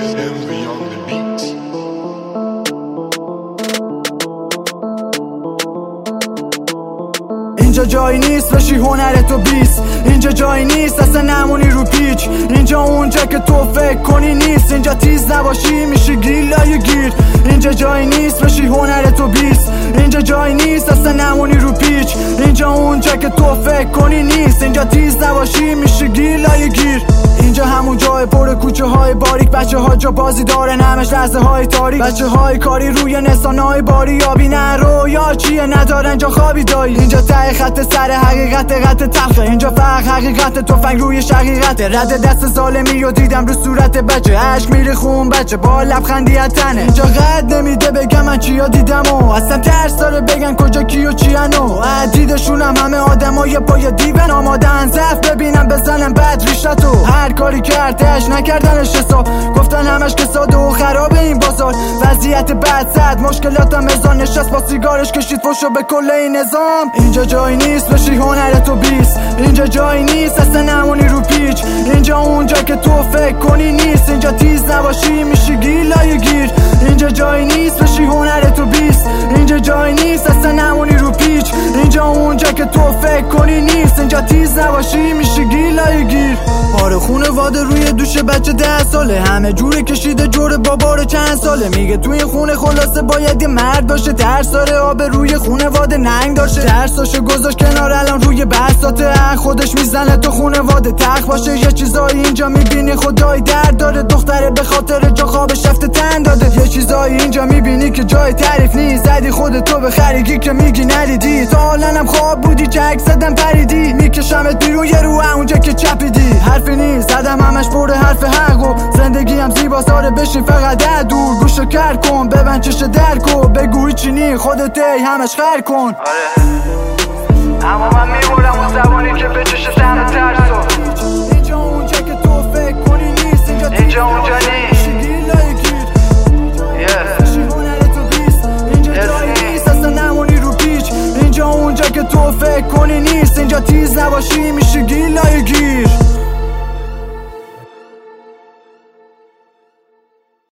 Henry on the beat. اینجا جایی نیست بشی هنرتو بیست، اینجا جایی نیست اصلا نمونی رو پیچ، اینجا اونجا که تو فکر کنی نیست، اینجا تیز نباشی میشی گیلای گیر، اینجا جایی نیست بشی هنرتو بیست، اینجا جایی نیست اصلا نمونی رو پیچ، اینجا اونجا که تو فکر کنی نیست، اینجا تیز نباشی میشی گیلای گیر. اینجا همون جای پر کوچه های باریک، بچه ها جا بازی دارن همش لحظه های تاریک، بچه های کاری روی نسان های باری یابی نه رویا چیه ندارن جا خوابی دایی، اینجا ته خط سر حقیقت قط تلخه، اینجا فقط حقیقت تفنگ روی شقیقت، رد دست ظالمی رو دیدم رو صورت بچه، عشق میره خون بچه با لبخندی از تنه، اینجا قد نمیده بگم من چیا دیدم و اصلا ترس داره بگن کجا کی و چیانو، دیدشونم همه آدمای پای دیون آمادن ضعف ببینم بزنم بد ریشتو، هر کاری کردش نکردنش حساب، گفتن همش که ساده و خرابه این بازار، وضعیت بد زد مشکلاتم ازان، نشست با سیگارش کشید فوشو به کل این نظام. اینجا جایی نیست بشی هنرتو بیست، اینجا جایی نیست اصلا نمونی رو پیچ، اینجا اونجا که تو فکر کنی نیست، اینجا تیز نباشی میشی گیلای گیر، اینجا جایی نیست بشی هنرتو بیست، اینجا جایی نیست اصلا نمونی رو پیچ، اینجا اونجا که تو فکر کنی نیست، اینجا تیز نباشی میشی گیلای گیر. پاره خونواده روی دوش بچه 10 ساله، همه جوره کشیده جور باباره چند ساله، میگه توی خونه خلاصه باید یه مرد باشه، ترس داره آب روی خونواده ننگ داشته، ترساشو گذاشت کنار الان روی بساطه، خودش میزنه تو خونواده تخت باشه، یه چیزایی اینجا میبینی خدای درد داره، دختره به خاطر جا خوابش رفته تن داده، یه چیزایی اینجا میبینی که جای تعریف نیست، زدی خودتو به خریگی که میگی ندیدی، تا حالنم خواب بودی که عکس زدم پریدی، میکشمت بیرون یه رو اونجا که چپیدی، حرفی نیست زدم همش پر حرف حق و زندگی هم زیبا ساره بشین فقط در دور، گوشو کر کن ببند چش درکو، بگو چینی خودت همش خر کن. آره اما من میبورم اون زبانی که بچشه سهم ترسو، اینجا اونجا که تو فکر کنی نیست، اینجا اونجا نیست، اینجا جایی نیست اصلا نمونی رو پیچ، اینجا اونجا که تو فکر کنی نیست، اینجا تیز نباشی میشی گیلای گیر.